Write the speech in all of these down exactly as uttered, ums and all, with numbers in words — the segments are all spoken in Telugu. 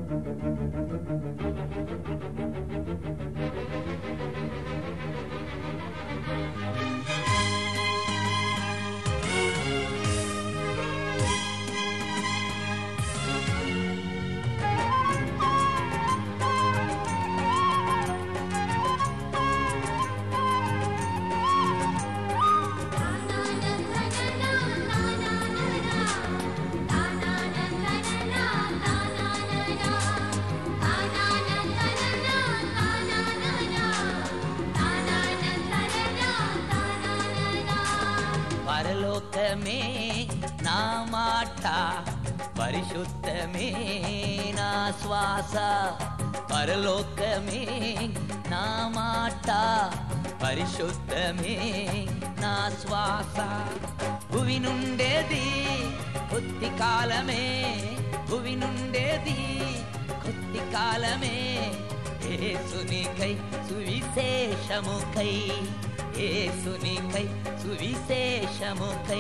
పరలోకమే నా మాట, పరిశుద్ధమే నా శ్వాస. పరలోకమే నా మాట, పరిశుద్ధమే నా శ్వాస. భువి నుండేది కొద్ది కాలమే, భువి నుండేది కొద్ది కాలమే. యేసునికై సువిశేషముకై, యేసునికై సువిశేషముకై.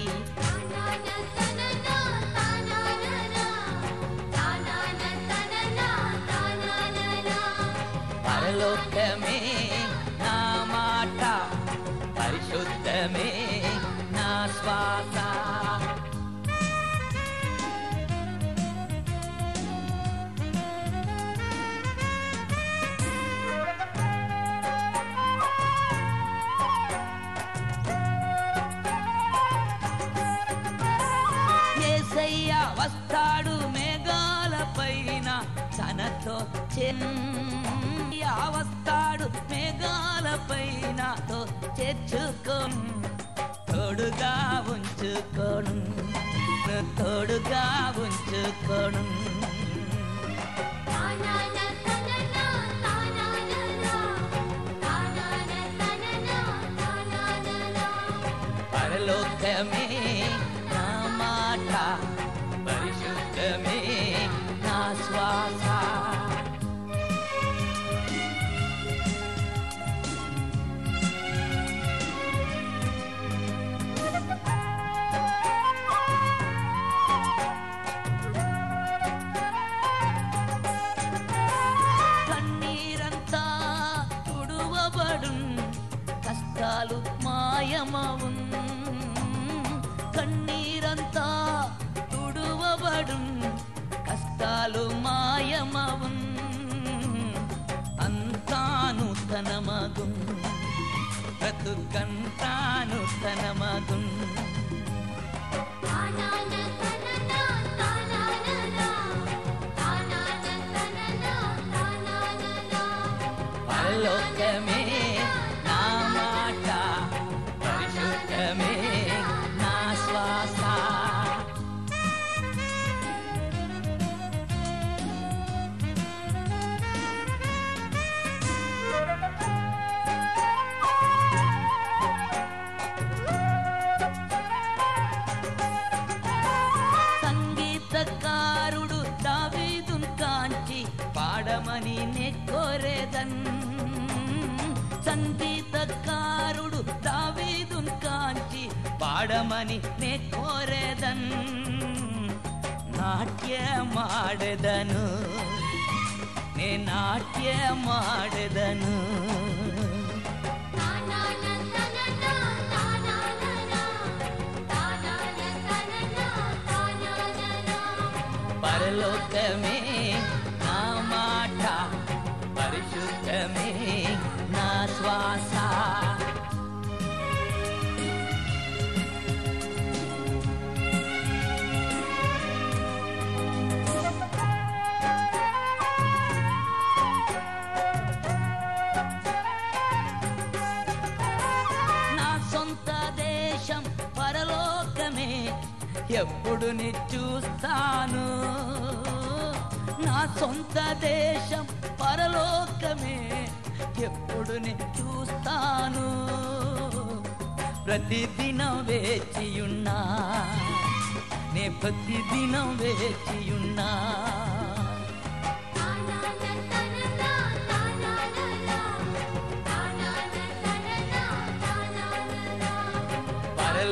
పరలోకమే నా మాట, పరిశుద్ధమే నా శ్వాస. యేసయ్య వస్తాడు మేఘాల పైన తనతో చెయ్యా, వస్తాడు మేఘాల పైన తో చేర్చుకోను, తోడుగా ఉంచుకోను, తోడుగా ఉంచుకోను. పరలోకమే నా మాట, పరిశుద్ధమే నా శ్వాస. కన్నీరంతా తుడువబడు, కష్టాలు మాయమవున్. కన్నీరంతా తుడువబడు, కష్టాలు మాయమవున్. అంతా నూతనమగున్, బ్రతుకంతా నూతనమగున్. పరలోకమే నా మాట, పరిశుద్ధమే నా శ్వాస. సంగీతకారుడు దావీదును కాంచి పాడమని నే కోరేదన్. సంగీతకారుడు దావీదును కాంచి పాడమని నే కోరేదన్. నాట్యమాడెదను, నే నాట్యమాడెదను. పరలోకమే నా మాట, పరిశుద్ధమే నా శ్వాస. నా సొంత దేశం పరలోకమే, ఎప్పుడు ని చూస్తాను. నా సొంత దేశం పరలోకమే, ఎప్పుడు ని చూస్తాను. ప్రతిదినం వేచియున్నా, నే ప్రతిదినం వేచియున్నా.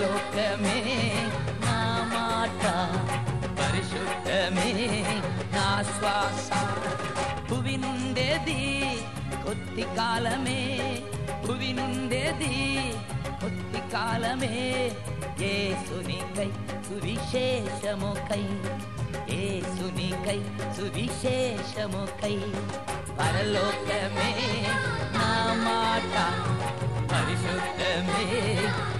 పరలోకమే నా మాట, పరిశుద్ధమే నా శ్వాస. భువి నుండేది కొద్ది కాలమే, భువి నుండేది కొద్ది కాలమే. యేసునికై సువిశేషముకై, యేసునికై సువిశేషముకై. పరలోకమే నా మాట, పరిశుద్ధమే